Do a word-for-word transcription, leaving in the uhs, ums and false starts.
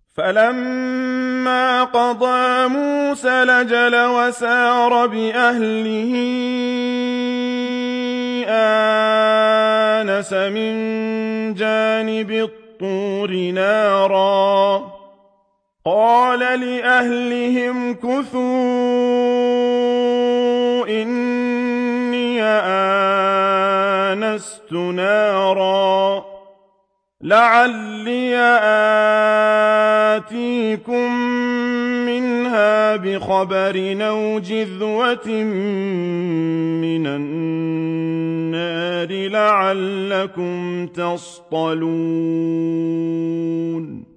فَلَمَّا قَضَىٰ مُوسَى الْأَجَلَ وَسَارَ بِأَهْلِهِ آنَسَ مِن جَانِبِ الطُّورِ نَارًا قَالَ لِأَهْلِهِ امْكُثُوا إِنِّي آنَسْتُ نَارًا لَعَلِّي آتِيكُم مِّنْهَا بِخَبَرٍ أَوْ جِذْوَةٍ مِّنَ النَّارِ لَعَلَّكُمْ تَصْطَلُونَ